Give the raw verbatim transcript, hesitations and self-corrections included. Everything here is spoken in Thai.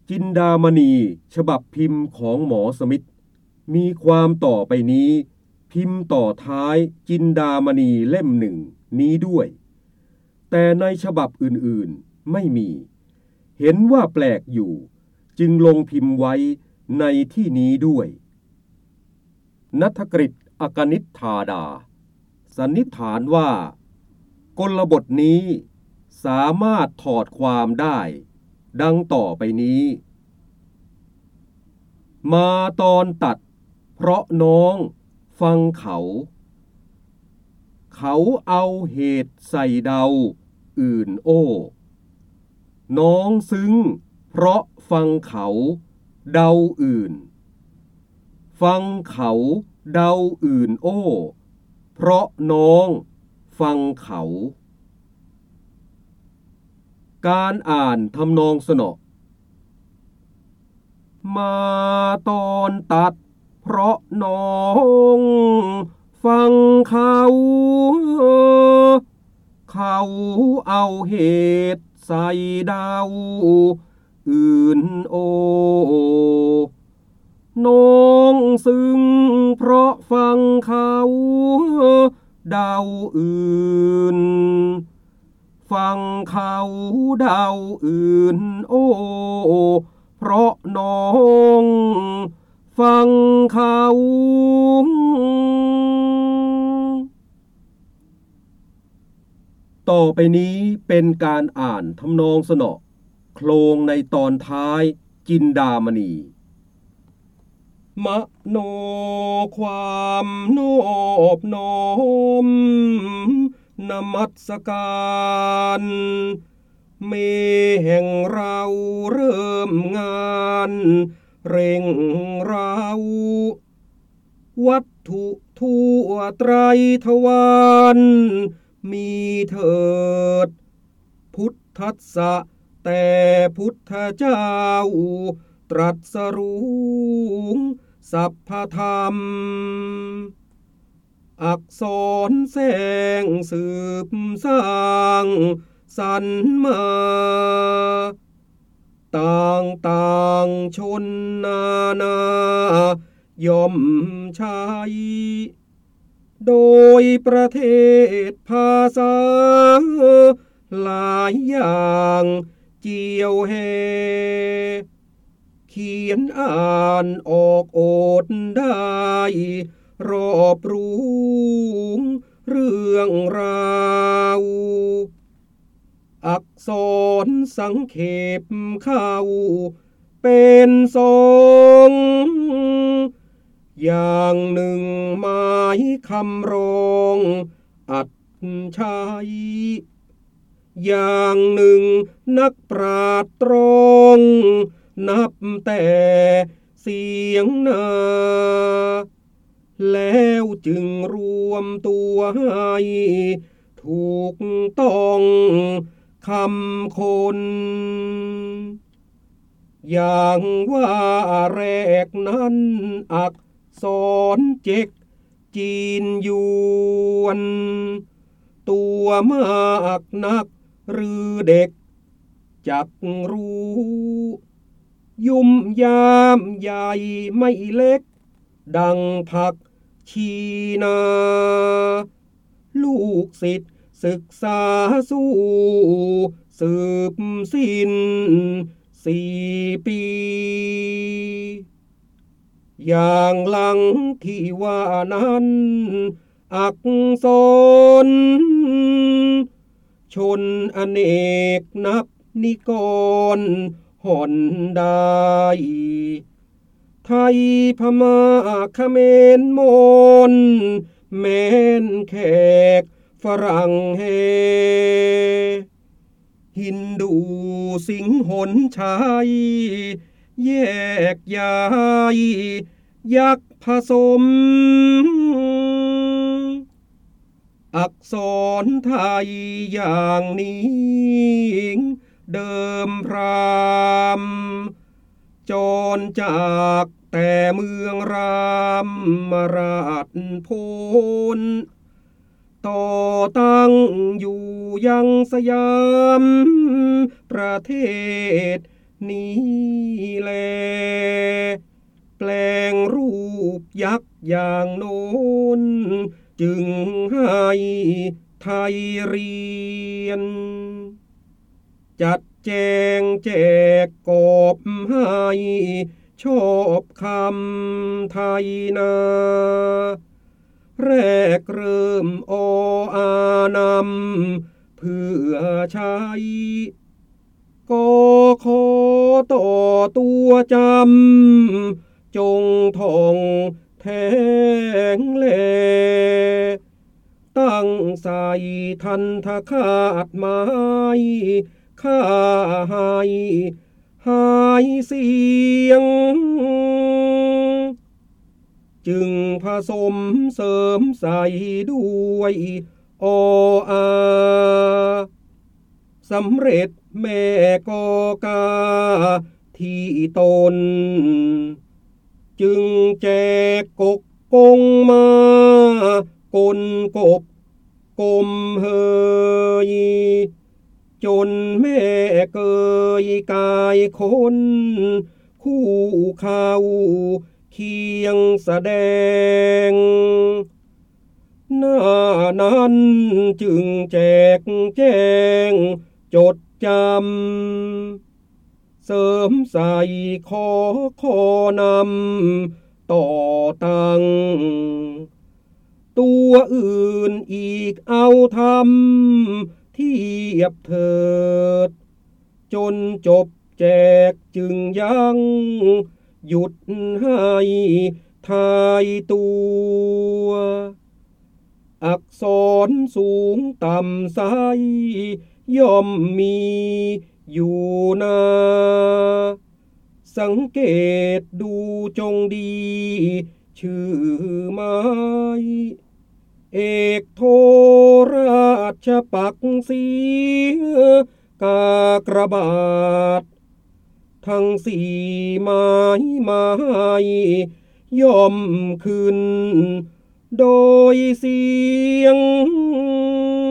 จินดามณีฉบับพิมพ์ของหมอสมิทธิ์มีความต่อไปนี้พิมพ์ต่อท้ายจินดามณีเล่มหนึ่งนี้ด้วยแต่ในฉบับอื่นๆไม่มีเห็นว่าแปลกอยู่จึงลงพิมพ์ไว้ในที่นี้ด้วยณัฐกฤษ อกนิษฐาดาสันนิษฐานว่ากลบทนี้สามารถถอดความได้ดังต่อไปนี้มาตอนตัดเพราะน้องฟังเขาเขาเอาเหตุใส่เดาอื่นโอ้น้องซึ้งเพราะฟังเขาเดาอื่นฟังเขาเดาอื่นโอ้เพราะน้องฟังเขาการอ่านทำนองสนอมาตอนตัดเพราะน้องฟังเขาเขาเอาเหตุใส่เดาอื่นโอน้องซึ้งเพราะฟังเขาเดาอื่นฟังเขาเดาอื่นโอ้เพราะน้องฟังเขาต่อไปนี้เป็นการอ่านทำนองสนอโคลงในตอนท้ายจินดามณีมโนความนอบน้อมนมัสการเมแห่งเราเริ่มงานเร่งเราวัตถุทั่วไตรทวารมีเถิดพุทธัสสะแต่พุทธเจ้าตรัสรู้สัพพธรรมอักษรแสงสืบสร้างสรรมาต่างต่างชนนานาย่อมใช้โดยประเทศภาษาหลายอย่างเจียวแห่เขียนอ่านออกโอดได้รอบรู้เรื่องราวอักษรสังเขปเข้าเป็นสองอย่างหนึ่งหมายคำร้องอัดใช้อย่างหนึ่งนักปราชญ์ตรองนับแต่เสียงนาแล้วจึงรวมตัวให้ถูกต้องคำคนอย่างว่าแรกนั้นอักษรเจ็กจีนยวนตัวมากนักหรือเด็กจักรู้ยุ่มยามใหญ่ไม่เล็กดังผักชีนาลูกศิษย์ศึกษาสู้สืบสิ้นสี่ปีอย่างหลังที่ว่านั้นอักษรชนอเนกนับนิกรห่อนได้ไทยพม่าเขมรมนแม้นแขกฝรั่งเฮฮินดูสิงหนชัยแยกย้ายยักผสมอักษรไทยอย่างนี้เดิมพรามจรจากแต่เมืองรามราชพลต่อตั้งอยู่ยังสยามประเทศนี้แลแปลงรูปยักษ์อย่างโน้นจึงให้ไทยเรียนจัดแจงแจกกอบให้ชอบคำไทยนาแรกเริ่มออานำเพื่อใช้ก็ขอต่อตัวจำจงท่องแทงแลตั้งใส่ทันทคาดไม้ข้าให้หายเสียงจึงผสมเสริมใส่ด้วยออาสำเร็จแม่กอกาที่ตนจึงแจกกกกงมากลกบกลมเฮยจนแม่เกยกายคนคู่เข้าเคียงแสดงหน้านั้นจึงแจกแจงจดจำเสริมใส่ขอขอนำต่อตังตัวอื่นอีกเอาทำเทียบเถิดจนจบแจกจึงยังหยุดให้ทายตัวอักษรสูงต่ำไซย่อมมีอยู่นาสังเกตดูจงดีชื่อไม้เอกโทราชปักษีกากระบาดทั้งสี่ไม้ไม้ย่อมขึ้นโดยเสียง